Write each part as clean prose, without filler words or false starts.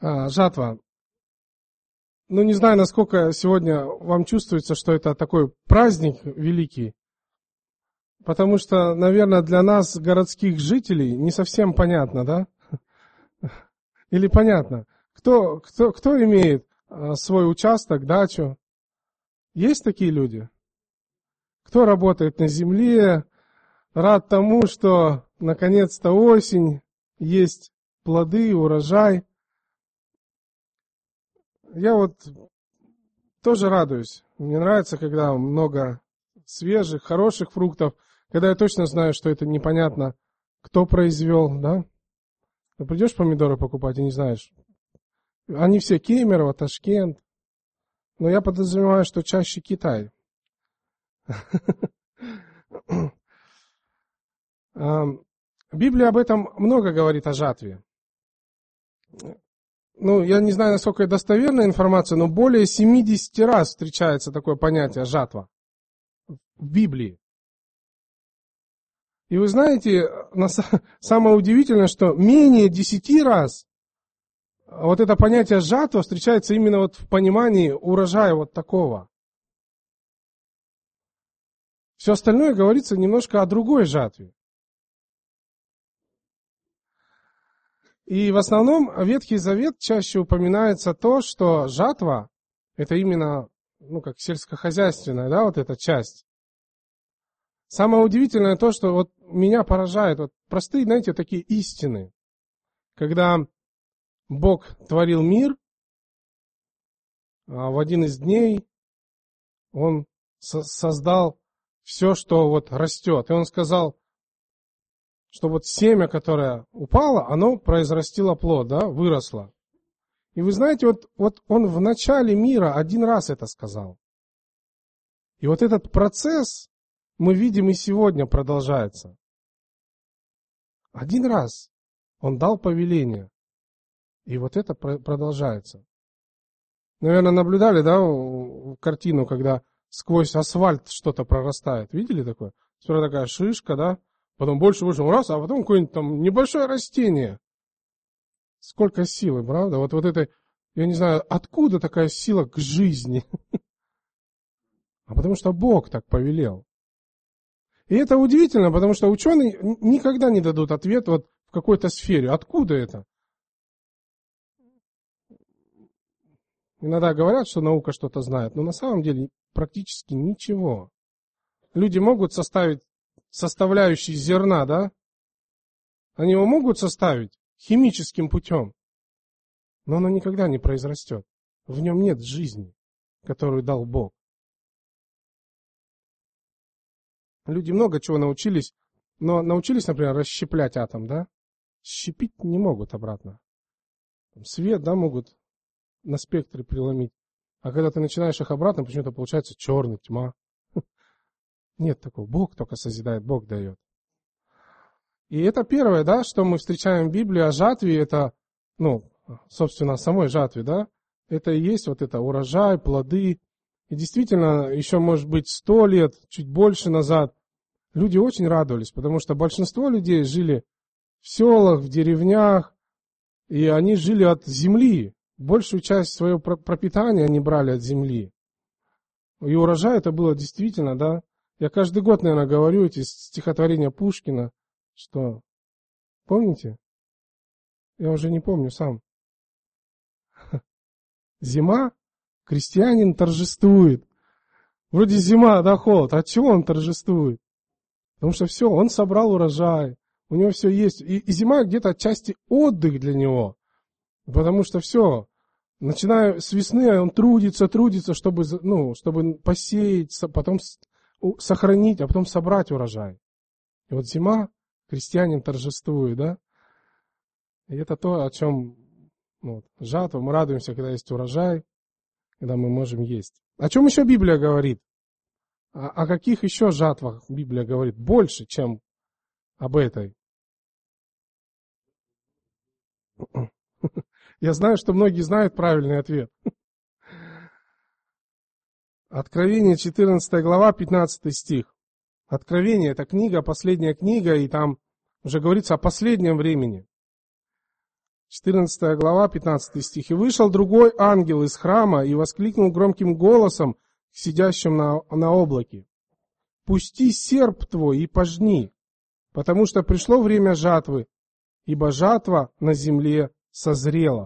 Жатва. Ну, не знаю, насколько сегодня вам чувствуется, что это такой праздник великий, потому что, наверное, для нас, городских жителей, не совсем понятно, да? Или понятно? Кто имеет свой участок, дачу? Есть такие люди? Кто работает на земле, рад тому, что наконец-то осень, есть плоды, урожай. Я вот тоже радуюсь. Мне нравится, когда много свежих, хороших фруктов, когда я точно знаю, что это непонятно, кто произвел, да? Ты придешь помидоры покупать и не знаешь. Они все Кемерово, Ташкент. Но я подозреваю, что чаще Китай. Библия об этом много говорит о жатве. Ну, я не знаю, насколько это достоверная информация, но более 70 раз встречается такое понятие жатва в Библии. И вы знаете, самое удивительное, что менее 10 раз вот это понятие жатва встречается именно вот в понимании урожая вот такого. Все остальное говорится немножко о другой жатве. И в основном Ветхий Завет чаще упоминается то, что жатва – это именно, как сельскохозяйственная, да, вот эта часть. Самое удивительное то, что вот меня поражает, вот простые, знаете, такие истины. Когда Бог творил мир, в один из дней Он создал все, что вот растет. И Он сказал, что вот семя, которое упало, оно произрастило плод, да, выросло. И вы знаете, вот Он в начале мира один раз это сказал. И вот этот процесс мы видим и сегодня продолжается. Один раз Он дал повеление. И вот это продолжается. Наверное, наблюдали, да, картину, когда сквозь асфальт что-то прорастает. Видели такое? Сперва такая шишка, да, потом больше, раз, а потом какое-нибудь там небольшое растение. Сколько силы, правда? Вот это, я не знаю, откуда такая сила к жизни? А потому что Бог так повелел. И это удивительно, потому что ученые никогда не дадут ответ вот в какой-то сфере. Откуда это? Иногда говорят, что наука что-то знает, но на самом деле практически ничего. Люди могут составить составляющие зерна, да? Они его могут составить химическим путем, но оно никогда не произрастет. В нем нет жизни, которую дал Бог. Люди много чего научились, но научились, например, расщеплять атом, да? Щепить не могут обратно. Свет, да, могут на спектре преломить. А когда ты начинаешь их обратно, почему-то получается черный, тьма. Нет такого. Бог только созидает, Бог дает. И это первое, да, что мы встречаем в Библии о жатве, это, собственно, о самой жатве, да, это и есть вот это урожай, плоды. И действительно, еще, может быть, 100 лет, чуть больше назад, люди очень радовались, потому что большинство людей жили в селах, в деревнях, и они жили от земли. Большую часть своего пропитания они брали от земли. И урожай это было действительно, да. Я каждый год, наверное, говорю эти стихотворения Пушкина, что... Помните? Я уже не помню сам. Зима, крестьянин торжествует. Вроде зима, да, холод. А чего он торжествует? Потому что все, он собрал урожай. У него все есть. И зима где-то отчасти отдых для него. Потому что все, начиная с весны, он трудится, чтобы посеять, потом сохранить, а потом собрать урожай. И вот зима, крестьянин торжествует, да? И это то, о чем жатва. Мы радуемся, когда есть урожай, когда мы можем есть. О чем еще Библия говорит? О каких еще жатвах Библия говорит? Больше, чем об этой. Я знаю, что многие знают правильный ответ. Откровение, 14 глава, 15 стих. Откровение – это книга, последняя книга, и там уже говорится о последнем времени. 14 глава, 15 стих. «И вышел другой ангел из храма и воскликнул громким голосом к сидящим на облаке: пусти серп твой и пожни, потому что пришло время жатвы, ибо жатва на земле созрела».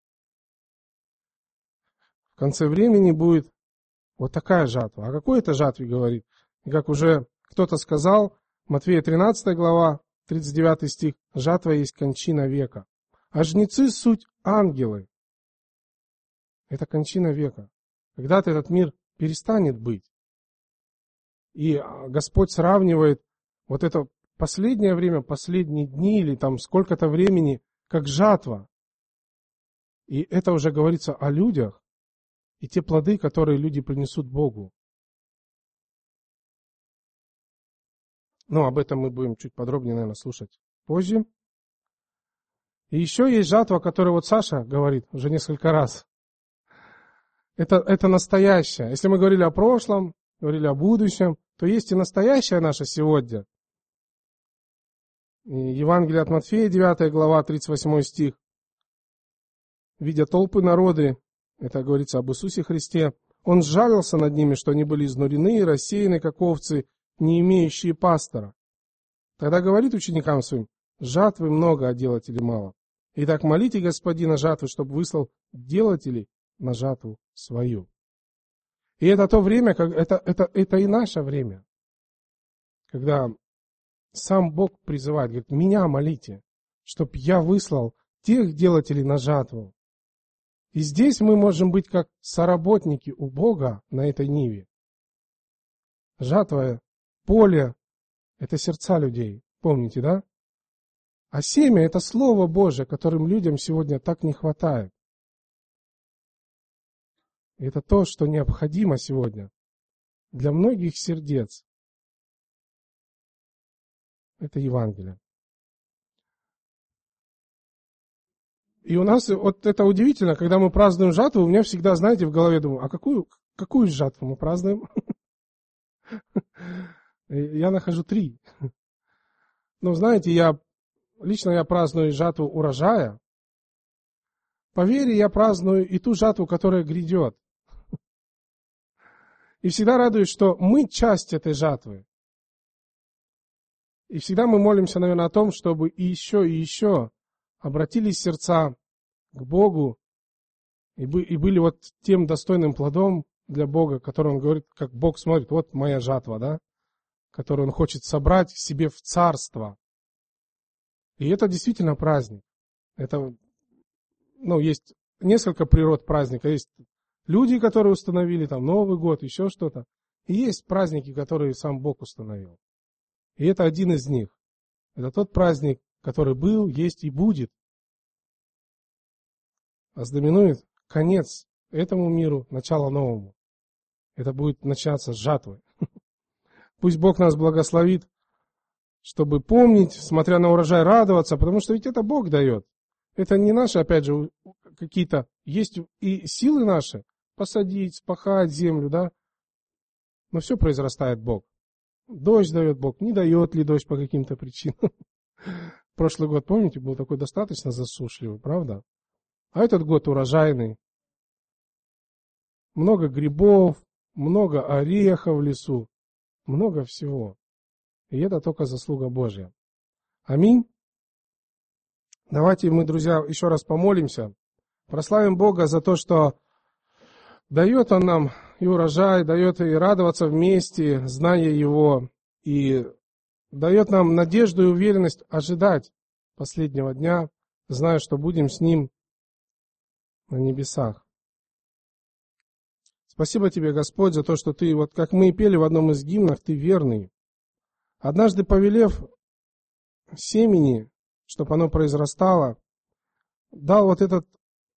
В конце времени будет вот такая жатва. О какой это жатве говорит? И как уже кто-то сказал, Матфея 13 глава, 39 стих, «Жатва есть кончина века». А жнецы суть ангелы. Это кончина века. Когда-то этот мир перестанет быть. И Господь сравнивает вот это последнее время, последние дни или там сколько-то времени, как жатва. И это уже говорится о людях и те плоды, которые люди принесут Богу. Но об этом мы будем чуть подробнее, наверное, слушать позже. И еще есть жатва, о которой вот Саша говорит уже несколько раз. Это настоящее. Если мы говорили о прошлом, говорили о будущем, то есть и настоящее наше сегодня. И Евангелие от Матфея, 9 глава, 38 стих. «Видя толпы народы», это говорится об Иисусе Христе, «Он сжалился над ними, что они были изнурены и рассеяны, как овцы, не имеющие пастора. Тогда говорит ученикам своим: жатвы много, а делателей мало. Итак, молите Господина жатвы, чтобы выслал делателей на жатву свою». И это то время, это и наше время, когда сам Бог призывает, говорит: меня молите, чтобы я выслал тех делателей на жатву. И здесь мы можем быть как соработники у Бога на этой ниве. Жатва, поле — это сердца людей, помните, да? А семя — это Слово Божие, которым людям сегодня так не хватает. И это то, что необходимо сегодня для многих сердец. Это Евангелие. И у нас вот это удивительно, когда мы празднуем жатву, у меня всегда, знаете, в голове думаю: а какую жатву мы празднуем? Я нахожу 3. Ну, знаете, лично я праздную жатву урожая. По вере я праздную и ту жатву, которая грядет. И всегда радуюсь, что мы часть этой жатвы. И всегда мы молимся, наверное, о том, чтобы и еще обратились сердца к Богу и были вот тем достойным плодом для Бога, который Он говорит, как Бог смотрит: вот моя жатва, да, которую Он хочет собрать себе в царство. И это действительно праздник. Это, есть несколько природ праздника. Есть люди, которые установили там Новый год, еще что-то. И есть праздники, которые сам Бог установил. И это один из них. Это тот праздник, который был, есть и будет. Ознаменует конец этому миру, начало новому. Это будет начаться с жатвы. Пусть Бог нас благословит, чтобы помнить, смотря на урожай, радоваться, потому что ведь это Бог дает. Это не наши, опять же, какие-то, есть и силы наши, посадить, спахать землю, да. Но все произрастает Бог. Дождь дает Бог, не дает ли дождь по каким-то причинам. Прошлый год, помните, был такой достаточно засушливый, правда? А этот год урожайный. Много грибов, много орехов в лесу, много всего. И это только заслуга Божья. Аминь. Давайте мы, друзья, еще раз помолимся. Прославим Бога за то, что дает Он нам и урожай, дает и радоваться вместе, зная Его, и дает нам надежду и уверенность ожидать последнего дня, зная, что будем с Ним на небесах. Спасибо Тебе, Господь, за то, что Ты, вот как мы и пели в одном из гимнов, Ты верный. Однажды повелев семени, чтобы оно произрастало, дал вот это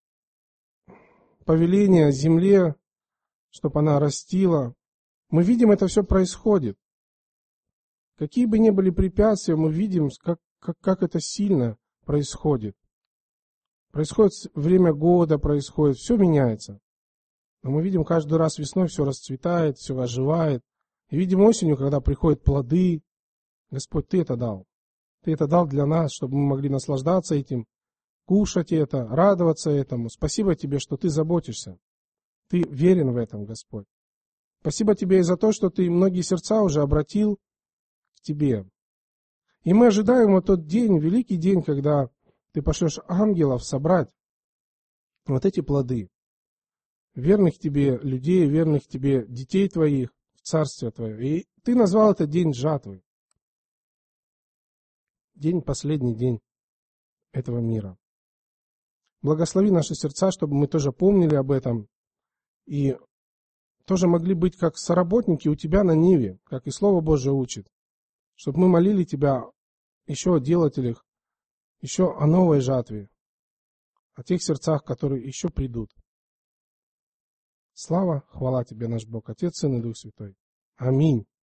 повеление земле, чтобы она растила. Мы видим, это все происходит. Какие бы ни были препятствия, мы видим, как это сильно происходит. Происходит время года, происходит, все меняется. Но мы видим, каждый раз весной все расцветает, все оживает. И видим осенью, когда приходят плоды. Господь, Ты это дал. Ты это дал для нас, чтобы мы могли наслаждаться этим кушать это, радоваться этому. Спасибо Тебе, что Ты заботишься. Ты верен в этом, Господь. Спасибо Тебе и за то, что Ты многие сердца уже обратил к Тебе. И мы ожидаем вот тот день, великий день, когда Ты пошлешь ангелов собрать вот эти плоды. Верных Тебе людей, верных Тебе детей Твоих в Царствие Твое. И Ты назвал это день жатвы. День, последний день этого мира. Благослови наши сердца, чтобы мы тоже помнили об этом и тоже могли быть как соработники у Тебя на ниве, как и Слово Божие учит. Чтобы мы молили Тебя еще о делателях, еще о новой жатве, о тех сердцах, которые еще придут. Слава, хвала Тебе, наш Бог, Отец, Сын и Дух Святой. Аминь.